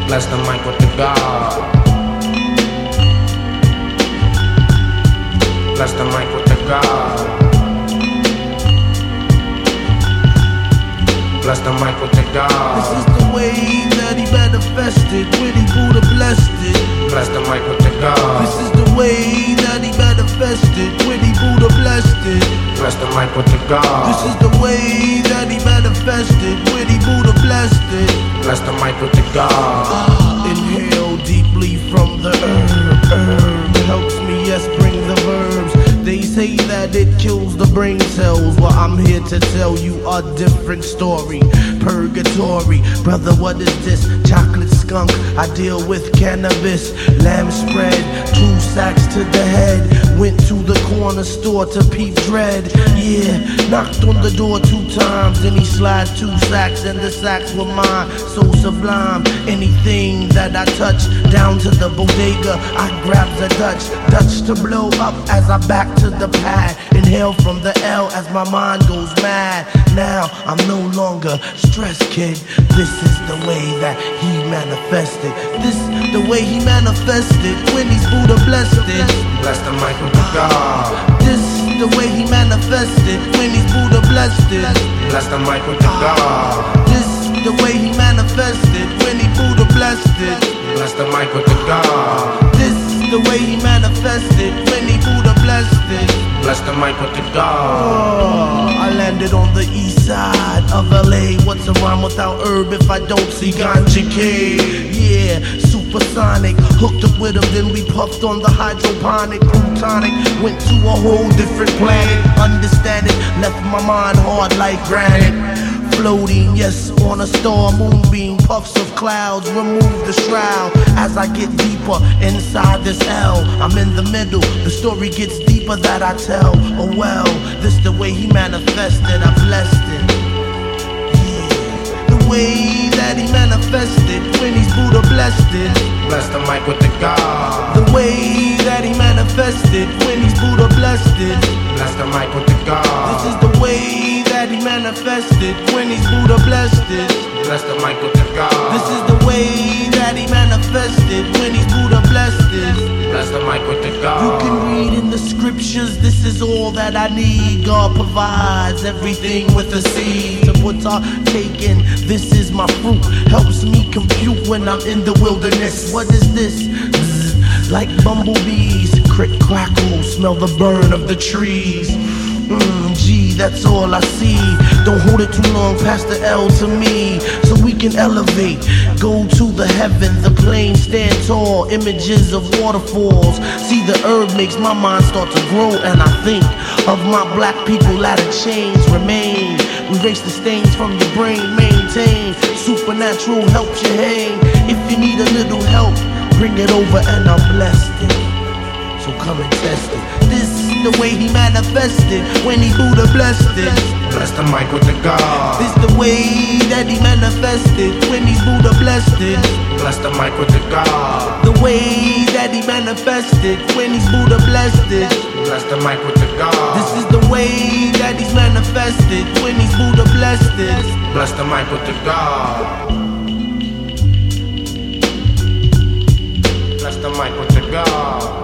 Bless the mic with the God. Bless the mic with the God. Bless the mic with the God. This is the way that he manifested when he Buddha blessed it. Bless the mic with the God. This is the way that he manifested when he Buddha blessed it. Bless the mic with the God. This is the way that he manifested when he Buddha blessed it. Bless the mic with the God. Inhale deeply from the herb helps me, yes, bring the verbs. They say that it kills the brain cells. Well, I'm here to tell you a different story. Purgatory, brother, what is this? Chocolate skunk, I deal with cannabis. Lamb spread, 2 sacks to the head. Went to the corner store to peep dread. Yeah, knocked on the door 2 times. Then he slid 2 sacks and the sacks were mine. So sublime, anything that I touch, down to the bodega, I grab the Dutch to blow up as I back to the pad. Inhale from the L as my mind goes mad. Now I'm no longer stressed, kid. This is the way that he manifested. This the way he manifested when he's Buddha blessed it. Bless the mic with the God. This the way he manifested when he's Buddha blessed it. Bless the mic with the God. This the way he manifested when he Buddha blessed it. Bless the mic with the God. This the way he manifested when he Buddha blessed it. Bless the mic with the God. Oh, I landed on the east side of LA. What's a rhyme without herb if I don't see ganja K? Yeah, supersonic. Hooked up with him, then we puffed on the hydroponic plutonic. Went to a whole different planet. Understand it, left my mind hard like granite. Floating, yes, on a star moonbeam. Puffs of clouds remove the shroud. As I get deeper inside this L, I'm in the middle. The story gets deeper that I tell. Oh well, this the way he manifested. I blessed it. Yeah, the way that he manifested when he's Buddha blessed it. Bless the mic with the God. The way that he manifested when he's Buddha blessed it. Bless the mic with the God. This is the way that he manifested when he's Buddha blessed it. Bless the mic with the God. This is the way that he manifested when he's Buddha blessed it. Bless the mic with the God. You can read in the scriptures, this is all that I need. God provides everything with a seed to partake in. This is my fruit, helps me compute when I'm in the wilderness. What is this? Bzz, like bumblebees, crick crackle, smell the burn of the trees. Gee, that's all I see. Don't hold it too long, pass the L to me, so we can elevate. Go to the heaven, the plane stand tall. Images of waterfalls. See, the herb makes my mind start to grow, and I think of my black people out of chains remain. Erase the stains from your brain, maintain. Supernatural helps you hang. If you need a little help, bring it over and I'm blessed it. So come and test it. This is the way he manifested when he Buddha blessed it. Bless the mic with the God. This the way that he manifested when he's Buddha blessed it. Bless the mic with the God. The way that he manifested when he's Buddha blessed it. Bless the mic with the God. This is the way that he's manifested when he's Buddha blessed it. Bless the mic with the God. Bless the mic with the God.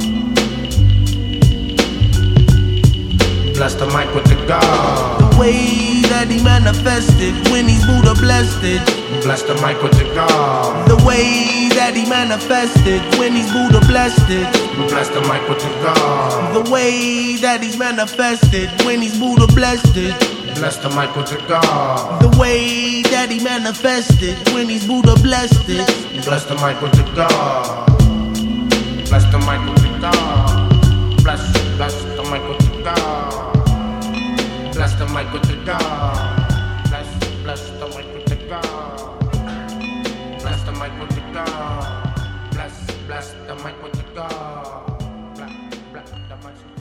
Bless the mic with the God. The way that he manifested when he's Buddha blessed it. Bless the mic with the God. The way that he manifested when he's Buddha blessed it. Bless the mic with the God. The way that he's manifested when he's Buddha blessed it. Bless the mic with the God. The way that he manifested when he's Buddha blessed it. Bless the mic with the God. Bless the mic with the God. Bless the mic with the God. Bless the mic with the God. Bless the mic with the God. Bless the mic with the God. Bless the mic with the God. Bless the mic.